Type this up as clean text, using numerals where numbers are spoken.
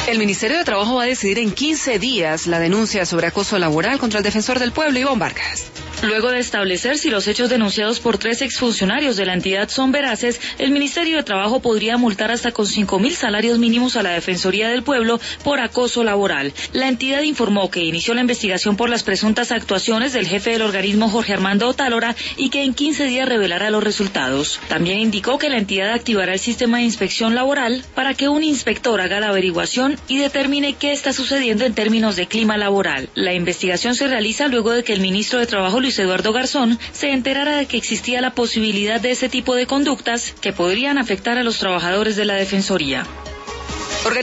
El Ministerio de Trabajo va a decidir en 15 días la denuncia sobre acoso laboral contra el defensor del pueblo, Ivonne Vargas. Luego de establecer si los hechos denunciados por 3 exfuncionarios de la entidad son veraces, el Ministerio de Trabajo podría multar hasta con 5.000 salarios mínimos a la Defensoría del Pueblo por acoso laboral. La entidad informó que inició la investigación por las presuntas actuaciones del jefe del organismo, Jorge Armando Otálora, y que en 15 días revelará los resultados. También indicó que la entidad activará el sistema de inspección laboral para que un inspector haga la averiguación y determine qué está sucediendo en términos de clima laboral. La investigación se realiza luego de que el ministro de Trabajo, Luis Eduardo Garzón, se enterara de que existía la posibilidad de ese tipo de conductas que podrían afectar a los trabajadores de la Defensoría.